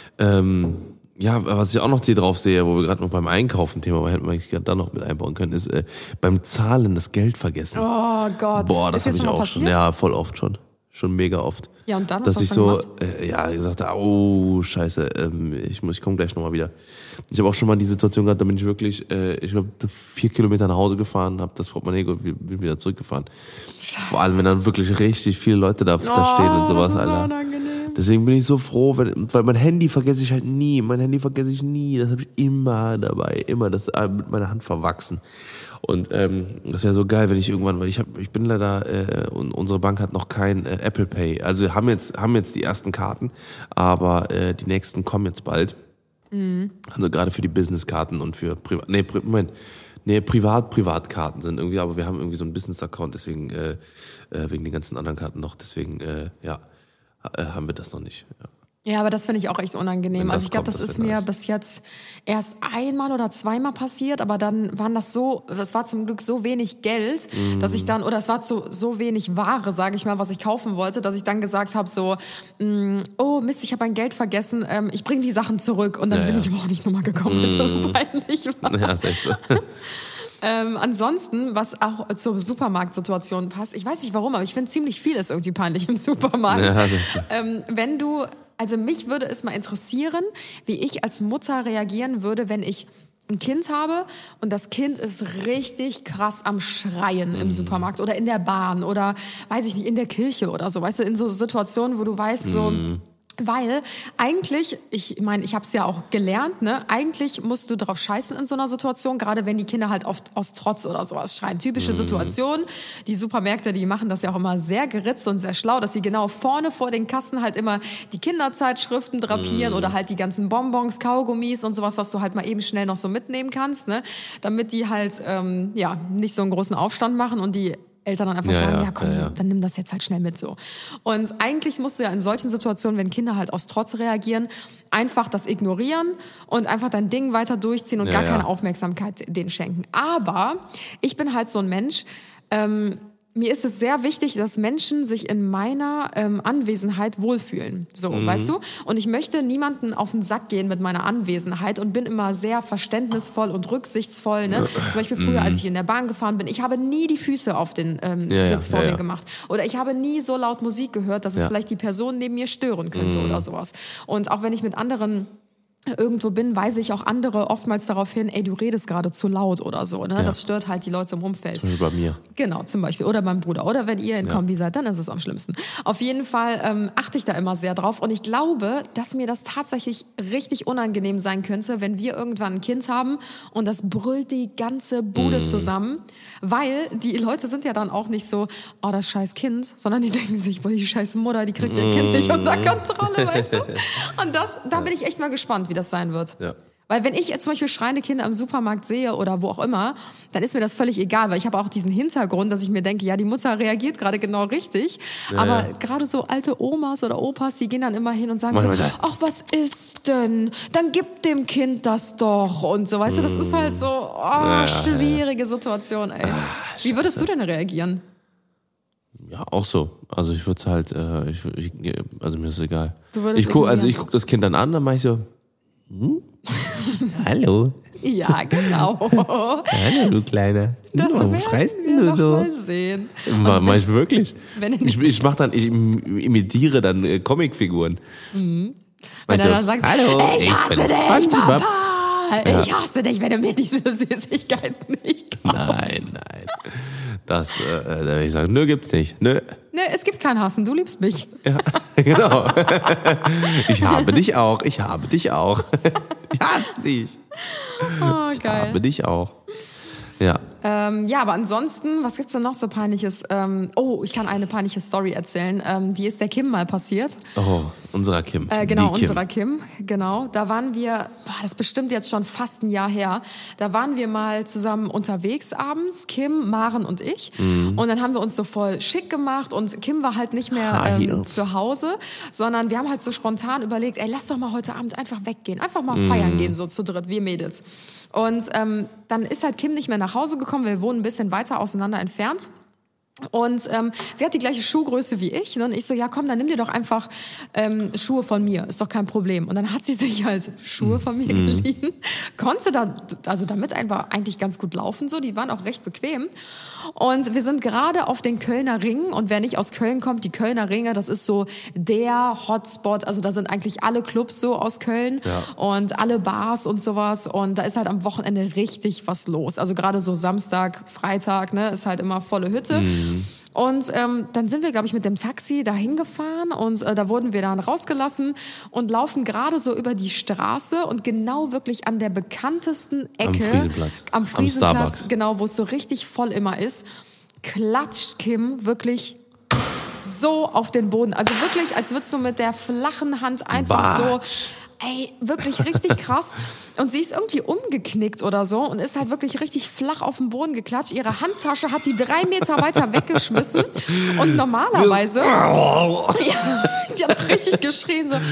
Ja, was ich auch noch hier drauf sehe, wo wir gerade noch beim Einkaufen Thema, hätten wir eigentlich gerade da noch mit einbauen können, ist beim Zahlen das Geld vergessen. Oh Gott. Boah, das habe ich auch schon. Ja, voll oft schon. Schon mega oft. Ja, und dann dass ich so, gesagt habe, oh, scheiße, ich komme gleich nochmal wieder. Ich habe auch schon mal die Situation gehabt, da bin ich wirklich, ich glaube, 4 Kilometer nach Hause gefahren, habe das Portemonnaie und bin wieder zurückgefahren. Scheiße. Vor allem, wenn dann wirklich richtig viele Leute da stehen und sowas, das ist Alter. Unangenehm. Deswegen bin ich so froh, weil mein Handy vergesse ich halt nie. Das habe ich immer dabei, immer das mit meiner Hand verwachsen. Und das wäre so geil, wenn ich irgendwann, weil ich bin leider, und unsere Bank hat noch kein Apple Pay. Also haben jetzt die ersten Karten, aber die nächsten kommen jetzt bald. Mhm. Also gerade für die Business-Karten und für Privatkarten sind irgendwie, aber wir haben irgendwie so einen Business-Account, deswegen wegen den ganzen anderen Karten noch, deswegen haben wir das noch nicht. Ja, aber das finde ich auch echt unangenehm. Also ich glaube, das ist mir bis jetzt erst einmal oder zweimal passiert, aber dann das war zum Glück so wenig Geld, dass ich dann, oder es war so wenig Ware, sage ich mal, was ich kaufen wollte, dass ich dann gesagt habe so, oh Mist, ich habe mein Geld vergessen, ich bringe die Sachen zurück und dann bin ich aber auch nicht nochmal gekommen, weil es war so peinlich war. Ja, ist echt so. Ansonsten, was auch zur Supermarktsituation passt, ich weiß nicht warum, aber ich finde ziemlich viel ist irgendwie peinlich im Supermarkt. Ja, also mich würde es mal interessieren, wie ich als Mutter reagieren würde, wenn ich ein Kind habe und das Kind ist richtig krass am Schreien im Supermarkt oder in der Bahn oder, weiß ich nicht, in der Kirche oder so, weißt du, in so Situationen, wo du weißt, so... Weil eigentlich, ich meine, ich habe es ja auch gelernt, ne? Eigentlich musst du drauf scheißen in so einer Situation, gerade wenn die Kinder halt oft aus Trotz oder sowas schreien. Typische Situation. Die Supermärkte, die machen das ja auch immer sehr geritzt und sehr schlau, dass sie genau vorne vor den Kassen halt immer die Kinderzeitschriften drapieren oder halt die ganzen Bonbons, Kaugummis und sowas, was du halt mal eben schnell noch so mitnehmen kannst, ne? Damit die halt nicht so einen großen Aufstand machen und die Eltern dann einfach sagen, dann nimm das jetzt halt schnell mit so. Und eigentlich musst du ja in solchen Situationen, wenn Kinder halt aus Trotz reagieren, einfach das ignorieren und einfach dein Ding weiter durchziehen und gar keine Aufmerksamkeit denen schenken. Aber ich bin halt so ein Mensch, mir ist es sehr wichtig, dass Menschen sich in meiner Anwesenheit wohlfühlen. So, weißt du? Und ich möchte niemanden auf den Sack gehen mit meiner Anwesenheit und bin immer sehr verständnisvoll und rücksichtsvoll. Ne? Zum Beispiel früher, als ich in der Bahn gefahren bin, ich habe nie die Füße auf den Sitz vor mir gemacht. Oder ich habe nie so laut Musik gehört, dass es vielleicht die Person neben mir stören könnte oder sowas. Und auch wenn ich mit anderen irgendwo bin, weise ich auch andere oftmals darauf hin, ey, du redest gerade zu laut oder so. Ne? Ja. Das stört halt die Leute im Umfeld. Zum Beispiel bei mir. Genau, zum Beispiel. Oder beim Bruder. Oder wenn ihr in Kombi seid, dann ist es am schlimmsten. Auf jeden Fall achte ich da immer sehr drauf. Und ich glaube, dass mir das tatsächlich richtig unangenehm sein könnte, wenn wir irgendwann ein Kind haben und das brüllt die ganze Bude zusammen. Weil die Leute sind ja dann auch nicht so, oh, das scheiß Kind, sondern die denken sich, boah, die scheiß Mutter, die kriegt ihr Kind nicht unter Kontrolle, weißt du? Und da bin ich echt mal gespannt, wie das sein wird. Ja. Weil wenn ich jetzt zum Beispiel schreiende Kinder im Supermarkt sehe oder wo auch immer, dann ist mir das völlig egal, weil ich habe auch diesen Hintergrund, dass ich mir denke, ja, die Mutter reagiert gerade genau richtig. Ja, aber gerade so alte Omas oder Opas, die gehen dann immer hin und sagen so, ach, was ist denn? Dann gib dem Kind das doch und so. Weißt du, das ist halt so, schwierige Situation, ey. Wie würdest du denn reagieren? Ja, auch so. Also ich würde es halt, also mir ist es egal. Ich guck das Kind dann mache ich so, hallo. Ja, genau. Hallo, du Kleiner. Warum schreist du so? Mal sehen. Mach ich wirklich. Ich imitiere dann Comicfiguren. Mhm. Wenn er dann sagt, hallo, ich hasse dich, Papa. Ich hasse dich, wenn du mir diese Süßigkeiten nicht kaufst. Nein. Das, da würde ich sagen, nö, gibt's nicht. Nö, es gibt kein Hassen, du liebst mich. Ja, genau. Ich habe dich auch. Ich hasse dich. Oh, geil. Ich habe dich auch. Ja. Ja, aber ansonsten, was gibt's denn noch so Peinliches? Ich kann eine peinliche Story erzählen. Die ist der Kim mal passiert. Oh, unserer Kim. Unserer Kim. Genau. Da waren wir, das ist bestimmt jetzt schon fast ein Jahr her, da waren wir mal zusammen unterwegs abends, Kim, Maren und ich. Mhm. Und dann haben wir uns so voll schick gemacht und Kim war halt nicht mehr zu Hause, sondern wir haben halt so spontan überlegt, lass doch mal heute Abend einfach weggehen, einfach mal feiern gehen, so zu dritt, wir Mädels. Und dann ist halt Kim nicht mehr nach Hause gekommen, wir wohnen ein bisschen weiter auseinander entfernt. Und sie hat die gleiche Schuhgröße wie ich. Und ich so, ja komm, dann nimm dir doch einfach Schuhe von mir, ist doch kein Problem. Und dann hat sie sich halt Schuhe von mir geliehen, konnte damit einfach eigentlich ganz gut laufen, so, die waren auch recht bequem. Und wir sind gerade auf den Kölner Ringen und wer nicht aus Köln kommt, die Kölner Ringe, das ist so der Hotspot, also da sind eigentlich alle Clubs so aus Köln und alle Bars und sowas und da ist halt am Wochenende richtig was los. Also gerade so Samstag, Freitag, ne, ist halt immer volle Hütte. Und dann sind wir, glaube ich, mit dem Taxi dahin gefahren und da wurden wir dann rausgelassen und laufen gerade so über die Straße und genau wirklich an der bekanntesten Ecke am Friesenplatz, genau, wo es so richtig voll immer ist, klatscht Kim wirklich so auf den Boden. Also wirklich, als würdest du mit der flachen Hand einfach so... Ey, wirklich richtig krass. Und sie ist irgendwie umgeknickt oder so und ist halt wirklich richtig flach auf den Boden geklatscht. Ihre Handtasche hat die 3 Meter weiter weggeschmissen. Und normalerweise... die hat richtig geschrien, so...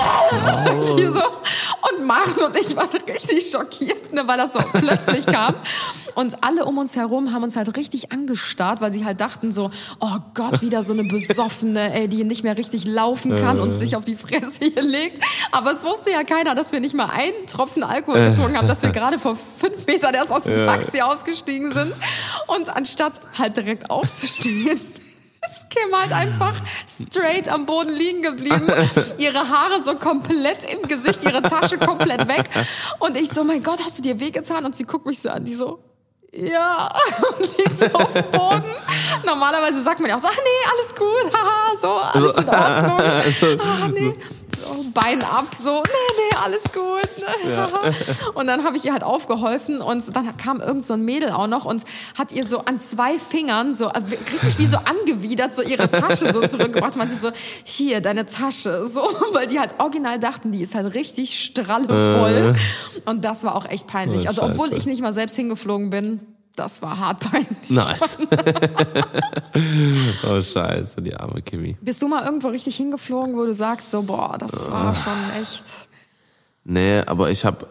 Und Maren und ich waren richtig schockiert, ne, weil das so plötzlich kam. Und alle um uns herum haben uns halt richtig angestarrt, weil sie halt dachten so, oh Gott, wieder so eine Besoffene, die nicht mehr richtig laufen kann und sich auf die Fresse hier legt. Aber es wusste ja keiner, dass wir nicht mal einen Tropfen Alkohol getrunken haben, dass wir gerade vor 5 Metern erst aus dem Taxi ausgestiegen sind. Und anstatt halt direkt aufzustehen, ist Kim halt einfach straight am Boden liegen geblieben. Ihre Haare so komplett im Gesicht, ihre Tasche komplett weg. Und ich so, mein Gott, hast du dir wehgetan? Und sie guckt mich so an, die so... Ja, und liegt so auf dem Boden. Normalerweise sagt man ja auch so, ach nee, alles gut, haha, so, alles in Ordnung. Ach nee, so, Bein ab, so, nee, alles gut. Ne? Ja. Und dann habe ich ihr halt aufgeholfen und dann kam irgend so ein Mädel auch noch und hat ihr so an 2 Fingern so richtig wie so angewidert so ihre Tasche so zurückgebracht. Meinte so, hier, deine Tasche, so, weil die halt original dachten, die ist halt richtig strahlevoll. Und das war auch echt peinlich. Also obwohl ich nicht mal selbst hingeflogen bin, das war hart peinlich. Nice. Oh, scheiße, die arme Kimi. Bist du mal irgendwo richtig hingeflogen, wo du sagst, so, boah, das war schon echt... Nee, aber ich habe...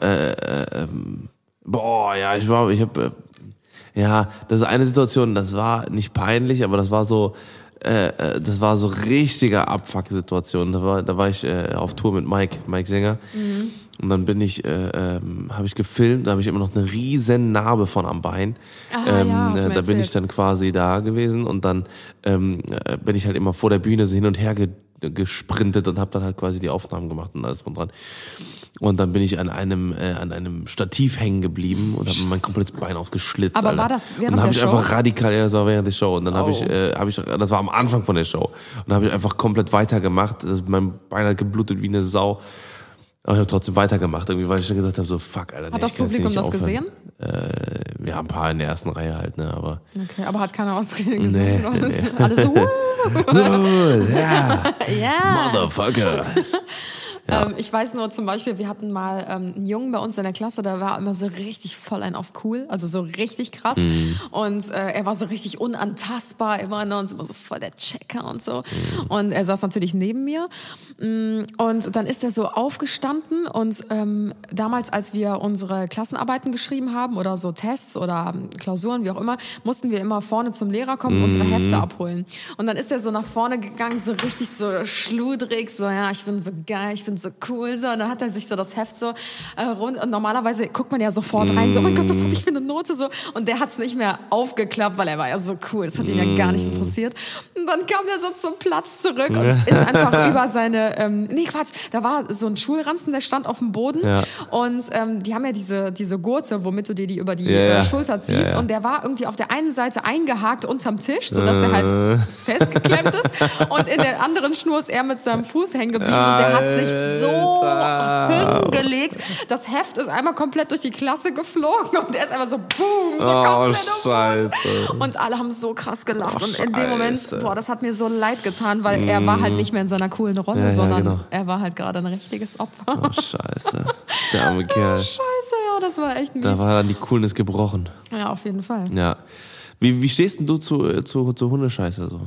das ist eine Situation, das war nicht peinlich, aber das war so richtige Abfuck-Situation. Da war ich auf Tour mit Mike Sänger. Mhm. Und dann habe ich gefilmt, da habe ich immer noch eine riesen Narbe von am Bein. Da bin ich dann quasi da gewesen und dann bin ich halt immer vor der Bühne so hin und her gesprintet und habe dann halt quasi die Aufnahmen gemacht und alles dran. Und dann bin ich an einem Stativ hängen geblieben und habe mein komplettes Bein aufgeschlitzt. Aber Alter. War das während und dann der Show? Und dann habe ich einfach radikal, das war während der Show. Und dann habe ich, das war am Anfang von der Show. Und dann habe ich einfach komplett weitergemacht. Mein Bein hat geblutet wie eine Sau. Aber ich habe trotzdem weitergemacht, irgendwie, weil ich dann gesagt habe, so fuck, Alter. Hat das Publikum das gesehen? Ja, ein paar in der ersten Reihe halt, ne, aber... Okay, aber hat keiner ausgesehen? Nee. Alles so, yeah. Motherfucker. Ja. Ich weiß nur zum Beispiel, wir hatten mal einen Jungen bei uns in der Klasse, der war immer so richtig voll ein auf cool, also so richtig krass. Und er war so richtig unantastbar immer, ne, und immer so voll der Checker und so. Und er saß natürlich neben mir. Und dann ist er so aufgestanden und damals, als wir unsere Klassenarbeiten geschrieben haben oder so Tests oder Klausuren, wie auch immer, mussten wir immer vorne zum Lehrer kommen und unsere Hefte abholen. Und dann ist er so nach vorne gegangen, so richtig so schludrig, so ja, ich bin so geil, ich bin so cool, so. Und dann hat er sich so das Heft so rund und normalerweise guckt man ja sofort rein, so, oh mein Gott, was habe ich für eine Note, so. Und der hat es nicht mehr aufgeklappt, weil er war ja so cool, das hat ihn ja gar nicht interessiert. Und dann kam er so zum Platz zurück und ist einfach über seine, da war so ein Schulranzen, der stand auf dem Boden und die haben ja diese Gurte, womit du dir die über die Schulter ziehst und der war irgendwie auf der einen Seite eingehakt unterm Tisch, sodass der halt festgeklemmt ist und in der anderen Schnur ist er mit seinem Fuß hängen geblieben und der hat sich so hingelegt, das Heft ist einmal komplett durch die Klasse geflogen und der ist einfach so boom, so komplett Scheiße. und alle haben so krass gelacht und in dem Moment, das hat mir so leid getan, weil er war halt nicht mehr in seiner coolen Rolle, sondern er war halt gerade ein richtiges Opfer. Oh, scheiße. Der arme Kerl. Scheiße, ja, das war echt mies. Da war dann die Coolness gebrochen. Ja, auf jeden Fall. Ja. Wie stehst denn du zu Hundescheiße so?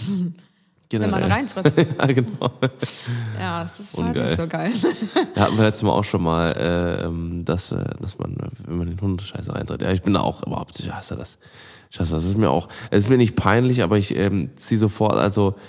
Wenn man reintritt. Ja, genau. Ja, das ist halt nicht so geil. Da hatten wir letztes Mal auch schon mal, dass man, wenn man in Hundescheiße reintritt. Ja, ich bin da auch überhaupt, ich hasse das. Es ist mir nicht peinlich, aber ich ziehe sofort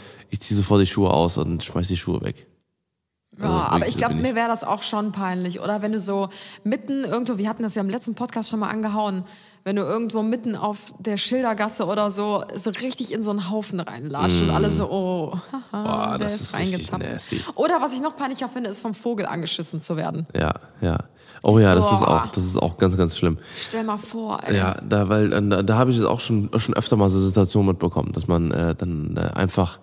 die Schuhe aus und schmeiß die Schuhe weg. Also, ja, aber ich glaube, mir wäre das auch schon peinlich. Oder wenn du so mitten irgendwo, wir hatten das ja im letzten Podcast schon mal angehauen, wenn du irgendwo mitten auf der Schildergasse oder so richtig in so einen Haufen reinlatscht und alle so, der ist reingezappt. Oder was ich noch peinlicher finde, ist vom Vogel angeschissen zu werden. Ja. Oh ja, das ist auch ganz, ganz schlimm. Stell mal vor, ey. Ja, da habe ich es auch schon öfter mal so Situationen mitbekommen, dass man dann einfach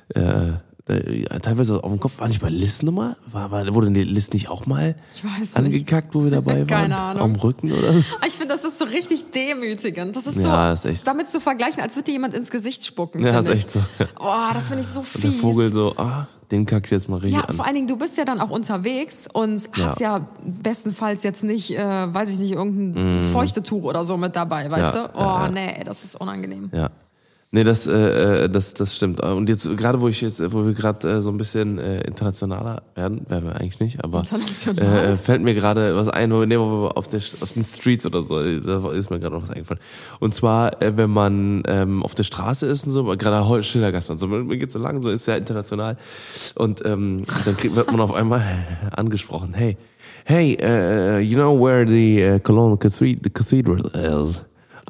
teilweise auf dem Kopf, war nicht bei Liz nochmal? Wurde die Liz nicht auch mal angekackt, wo wir dabei waren? Keine Ahnung. Am Rücken oder so? Ich finde, das ist so richtig demütigend. Das ist das ist echt. Damit zu vergleichen, als würde dir jemand ins Gesicht spucken. Ja, das ist echt so. Oh, das finde ich so fies. Und der Vogel so, den kack ich jetzt mal richtig an. Ja, vor allen Dingen, du bist ja dann auch unterwegs und hast ja bestenfalls jetzt nicht, irgendein Feuchtetuch oder so mit dabei, weißt du? Nee, das ist unangenehm. Ja. Nee, das stimmt. Und jetzt, gerade wo wir gerade so ein bisschen internationaler werden wir eigentlich nicht, aber fällt mir gerade was ein, wo wir auf den Streets oder so, da ist mir gerade noch was eingefallen. Und zwar, wenn man auf der Straße ist und so, gerade Schildergasse und so, man geht so lang, so ist ja international. Und dann wird man auf einmal angesprochen, hey, you know where the Cologne Cathedral is?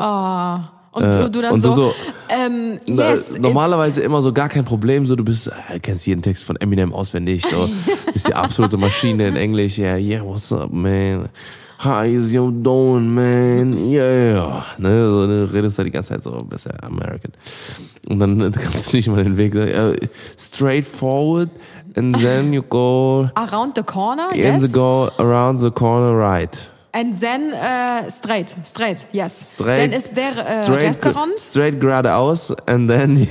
Und du dann so yes. Normalerweise immer so gar kein Problem, so du kennst jeden Text von Eminem auswendig, so bist die absolute Maschine in Englisch, yeah, what's up, man? How is you doing, man? Yeah. Ne, so, du redest da die ganze Zeit so besser American. Und dann kannst du nicht mal den Weg sagen, straight forward and then you go around the corner, go around the corner right. And then straight, yes. Then is there restaurant. Straight geradeaus, and then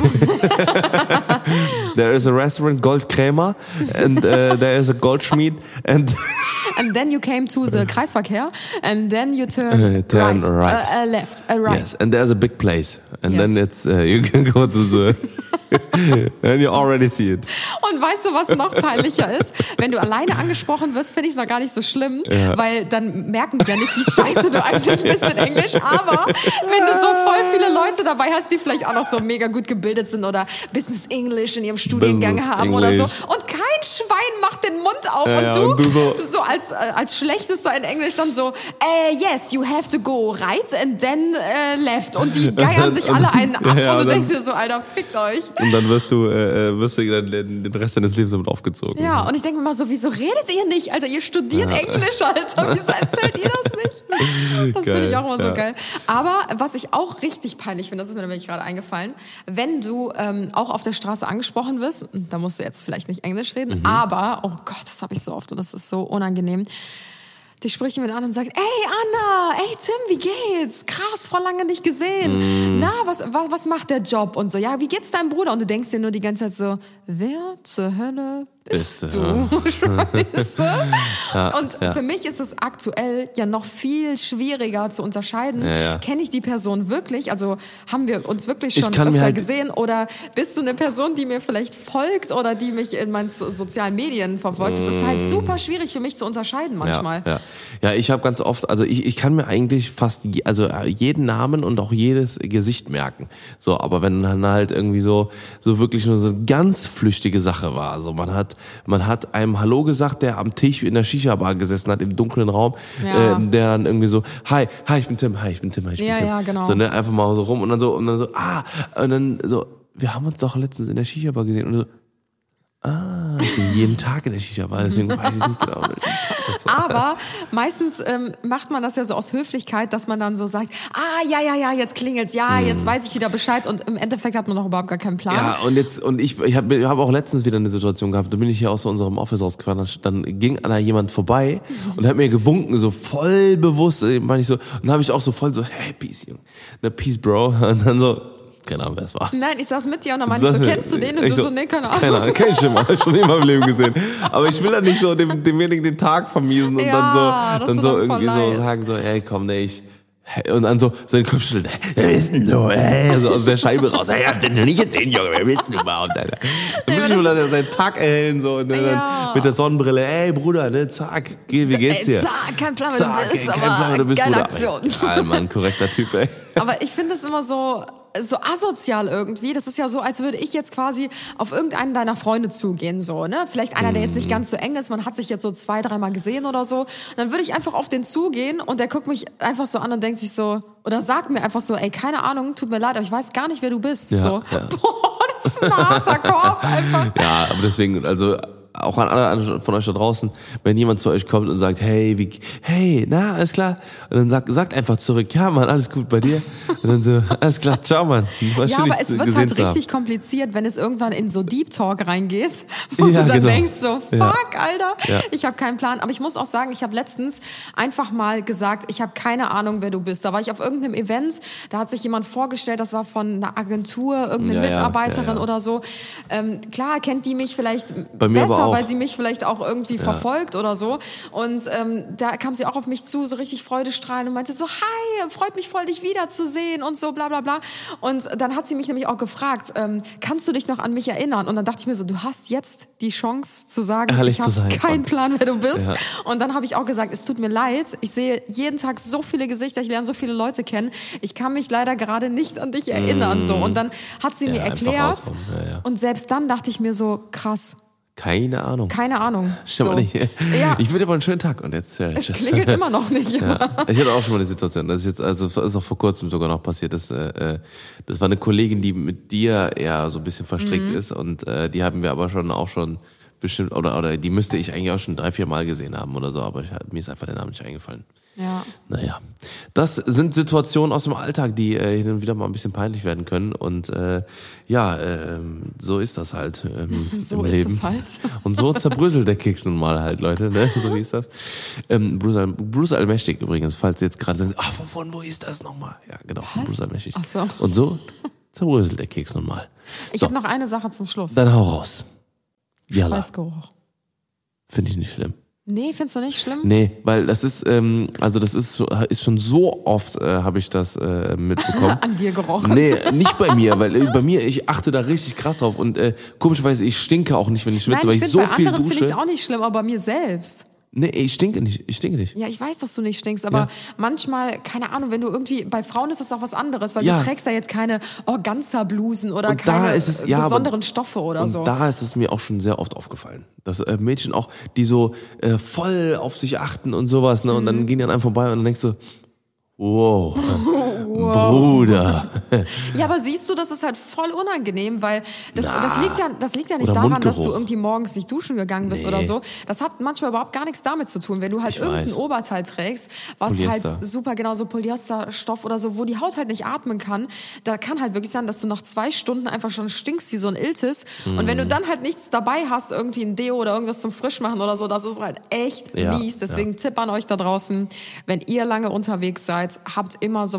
there is a restaurant, Goldkrämer, and there is a Goldschmied, and then you came to the Kreisverkehr, and then you turn right. Left, right. Yes, and there's a big place, and then it's you can go to the and you already see it. Und weißt du, was noch peinlicher ist? Wenn du alleine angesprochen wirst, finde ich es noch gar nicht so schlimm, weil dann merken die ja nicht, wie scheiße du eigentlich bist in Englisch. Aber wenn du so voll viele Leute dabei hast, die vielleicht auch noch so mega gut gebildet sind oder Business English in ihrem Studiengang haben oder so und kein Schwein macht den Mund auf und du so als Schlechtester in Englisch dann so, yes, you have to go right and then left und die geiern sich alle einen ab und du denkst dir so, Alter, fickt euch. Und dann wirst du den Rest deines Lebens damit aufgezogen. Ja, und ich denke mir mal so, wieso redet ihr nicht? Alter, ihr studiert Englisch, Alter. Wieso erzählt ihr das nicht? Das finde ich auch immer so geil. Aber was ich auch richtig peinlich finde, das ist mir nämlich gerade eingefallen, wenn du auch auf der Straße angesprochen wirst, da musst du jetzt vielleicht nicht Englisch reden, aber, oh Gott, das habe ich so oft und das ist so unangenehm. Die spricht jemand an und sagt, ey Anna, ey Tim, wie geht's? Krass, voll lange nicht gesehen. Na, was macht der Job? Und so, ja, wie geht's deinem Bruder? Und du denkst dir nur die ganze Zeit so, wer zur Hölle bist du scheiße. Und für mich ist es aktuell ja noch viel schwieriger zu unterscheiden. Kenne ich die Person wirklich? Also haben wir uns wirklich schon öfter gesehen? Oder bist du eine Person, die mir vielleicht folgt oder die mich in meinen sozialen Medien verfolgt? Das ist halt super schwierig für mich zu unterscheiden manchmal. Ja, ich habe ganz oft, also ich kann mir eigentlich fast jeden Namen und auch jedes Gesicht merken. So, aber wenn dann halt irgendwie so wirklich nur so eine ganz flüchtige Sache war. Also man hat einem Hallo gesagt, der am Tisch in der Shisha-Bar gesessen hat, im dunklen Raum, der dann irgendwie so, hi, ich bin Tim, hi, ich bin Tim. Ja, genau. So, ne, einfach mal so rum und dann so, und dann so, wir haben uns doch letztens in der Shisha-Bar gesehen und so, ich bin jeden Tag in der Shisha-Bar, deswegen weiß ich nicht genau, welchen Tag das war. Aber meistens macht man das ja so aus Höflichkeit, dass man dann so sagt, ja, jetzt klingelt's, jetzt weiß ich wieder Bescheid und im Endeffekt hat man noch überhaupt gar keinen Plan. Ja, und ich habe auch letztens wieder eine Situation gehabt, da bin ich hier aus unserem Office rausgefahren, dann ging da jemand vorbei und hat mir gewunken, so voll bewusst, meine ich so, und dann habe ich auch so voll so, hey, peace, Junge, peace, Bro, und dann so, keine Ahnung, wer es war. Nein, ich saß mit dir und dann meinte ich so, kennst du den? Und du so, nee, keine Ahnung. Keine Ahnung, kenn ich schon mal, schon immer im Leben gesehen. Aber ich will dann nicht so demjenigen den Tag vermiesen und dann so irgendwie so sagen, so, ey, komm, nee, und dann so den Kopf schütteln, wer bist denn du, so aus der Scheibe raus, ich hab den noch nie gesehen, Junge, wer bist denn du überhaupt, Alter? Dann will ich nur seinen Tag erhellen, so, und dann mit der Sonnenbrille, ey, Bruder, ne, zack, wie geht's dir? Zack, kein Plan, wer du bist, geile Aktion. Ja, Mann, korrekter Typ, ey. Aber ich finde das immer so asozial irgendwie. Das ist ja so, als würde ich jetzt quasi auf irgendeinen deiner Freunde zugehen, so, ne? Vielleicht einer, der jetzt nicht ganz so eng ist, man hat sich jetzt so 2-3 Mal gesehen oder so. Und dann würde ich einfach auf den zugehen und der guckt mich einfach so an und denkt sich so, oder sagt mir einfach so, ey, keine Ahnung, tut mir leid, aber ich weiß gar nicht, wer du bist. Ja, so, boah, das ist ein harter Korb einfach. Ja, aber deswegen, also auch an alle von euch da draußen, wenn jemand zu euch kommt und sagt, hey, na, alles klar? Und dann sagt einfach zurück, ja, Mann, alles gut bei dir? Und dann so, alles klar, ciao, Mann. Ja, aber es wird halt richtig kompliziert, wenn es irgendwann in so Deep Talk reingeht, wo du dann denkst so, fuck, Alter, ich habe keinen Plan. Aber ich muss auch sagen, ich habe letztens einfach mal gesagt, ich habe keine Ahnung, wer du bist. Da war ich auf irgendeinem Event, da hat sich jemand vorgestellt, das war von einer Agentur, irgendeine Mitarbeiterin oder so. Klar kennt die mich vielleicht besser, weil sie mich vielleicht auch irgendwie verfolgt oder so. Und da kam sie auch auf mich zu, so richtig freudestrahlend und meinte so, hi, freut mich voll, dich wiederzusehen und so, bla bla bla. Und dann hat sie mich nämlich auch gefragt, kannst du dich noch an mich erinnern? Und dann dachte ich mir so, du hast jetzt die Chance zu sagen, ich habe keinen Plan, wer du bist. Ja. Und dann habe ich auch gesagt, es tut mir leid, ich sehe jeden Tag so viele Gesichter, ich lerne so viele Leute kennen, ich kann mich leider gerade nicht an dich erinnern. So. Und dann hat sie mir erklärt und selbst dann dachte ich mir so, krass, keine Ahnung. Stimmt nicht. Ja. Ich würde aber einen schönen Tag und jetzt. Es klingelt immer noch nicht. Ja. Ich hatte auch schon mal eine Situation, das ist auch vor kurzem sogar noch passiert. Das war eine Kollegin, die mit dir eher so ein bisschen verstrickt ist und die haben wir aber schon bestimmt oder die müsste ich eigentlich auch schon 3-4 Mal gesehen haben oder so, aber mir ist einfach der Name nicht eingefallen. Ja. Naja, das sind Situationen aus dem Alltag, die hin und wieder mal ein bisschen peinlich werden können und so ist das halt so im ist Leben. Das halt. Und so zerbröselt der Keks nun mal halt, Leute, ne? So wie ist das. Bruce Allmächtig übrigens, falls ihr jetzt gerade sagt, wo ist das nochmal? Ja, genau, Bruce Allmächtig. Ach so. Und so zerbröselt der Keks nun mal. Ich habe noch eine Sache zum Schluss. Dann hau raus. Schweißgeruch. Finde ich nicht schlimm. Nee, findest du nicht schlimm? Nee, weil das ist schon so oft habe ich das mitbekommen. An dir gerochen? Nee, nicht bei mir, weil bei mir, ich achte da richtig krass drauf und komischerweise, ich stinke auch nicht, wenn ich schwitze, weil ich so viel dusche. Bei anderen finde ich es auch nicht schlimm, aber bei mir selbst. Nee, ich stinke nicht. Ja, ich weiß, dass du nicht stinkst, aber manchmal, keine Ahnung, wenn du irgendwie, bei Frauen ist das auch was anderes, weil du trägst ja jetzt keine Organza-Blusen oder keine besonderen Stoffe oder so. Und da ist es mir auch schon sehr oft aufgefallen, dass Mädchen auch, die so voll auf sich achten und sowas, ne, und dann gehen die an einem vorbei und dann denkst du, wow. Bruder. Ja, aber siehst du, das ist halt voll unangenehm, weil das liegt ja nicht daran, dass du irgendwie morgens nicht duschen gegangen bist oder so. Das hat manchmal überhaupt gar nichts damit zu tun. Wenn du halt irgendein Oberteil trägst, was Polyester. Halt super, genau so Polyesterstoff oder so, wo die Haut halt nicht atmen kann, da kann halt wirklich sein, dass du nach 2 Stunden einfach schon stinkst wie so ein Iltis. Und wenn du dann halt nichts dabei hast, irgendwie ein Deo oder irgendwas zum Frischmachen oder so, das ist halt echt mies. Deswegen Tipp an euch da draußen, wenn ihr lange unterwegs seid, habt immer sowas mit dabei,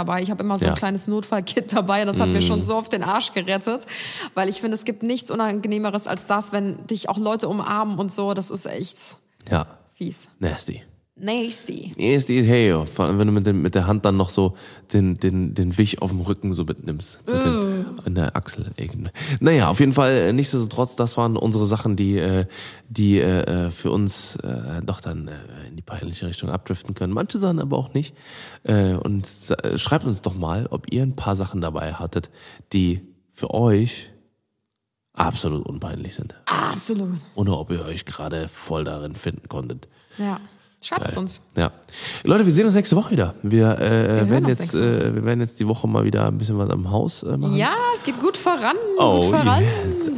dabei. Ich habe immer so ein kleines Notfallkit dabei. Das hat mir schon so oft den Arsch gerettet. Weil ich finde, es gibt nichts Unangenehmeres als das, wenn dich auch Leute umarmen und so. Das ist echt fies. Nasty. Nasty, hey, vor allem wenn du mit der Hand dann noch so den Wich auf dem Rücken so mitnimmst. In der Achselebene. Naja, auf jeden Fall, nichtsdestotrotz, das waren unsere Sachen, die für uns doch dann in die peinliche Richtung abdriften können. Manche Sachen aber auch nicht. Und schreibt uns doch mal, ob ihr ein paar Sachen dabei hattet, die für euch absolut unpeinlich sind. Absolut. Oder ob ihr euch gerade voll darin finden konntet. Ja. Schreibt es uns. Ja. Leute, wir sehen uns nächste Woche wieder. Wir werden jetzt die Woche mal wieder ein bisschen was am Haus machen. Ja, es geht gut voran. Yes.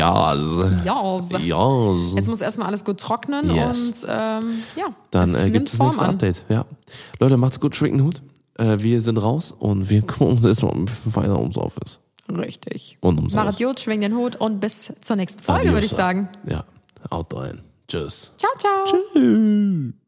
Jetzt muss erstmal alles gut trocknen und dann gibt es das nächste Update. Ja. Leute, macht's gut, schwingt den Hut. Wir sind raus und wir kümmern uns jetzt mal ein bisschen weiter ums Office. Richtig. Und ums Macht Jod, schwingt den Hut und bis zur nächsten Folge, würde ich sagen. Ja, haut rein. Tschüss. Ciao, ciao. Tschüss.